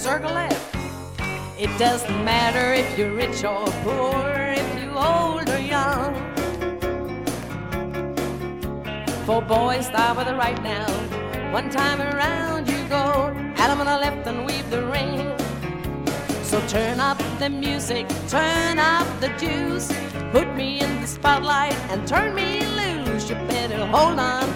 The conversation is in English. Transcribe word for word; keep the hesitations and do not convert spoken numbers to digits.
circle left. It doesn't matter if you're rich or poor, if you old or young. For boys, start with the right now. One time around you go, Adam on the left and weave the ring. So turn up the music, turn up the juice, put me in the spotlight and turn me loose. You better hold on